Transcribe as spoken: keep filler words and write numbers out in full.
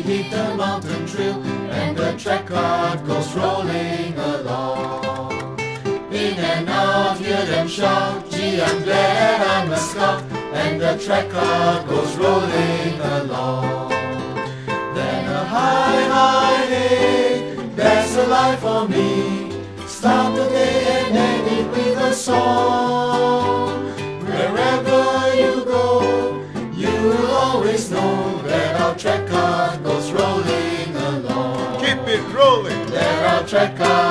hit the mountain trail, and the track card goes rolling along. In and out, hear them shout, gee, I'm glad I'm a scout, and the track card goes rolling along. Then a hi, hi, hey, there's a life for me. Start the day and end it with a song. Wherever you go, you'll always know that our track card goes rolling along. Keep it rolling. There our track card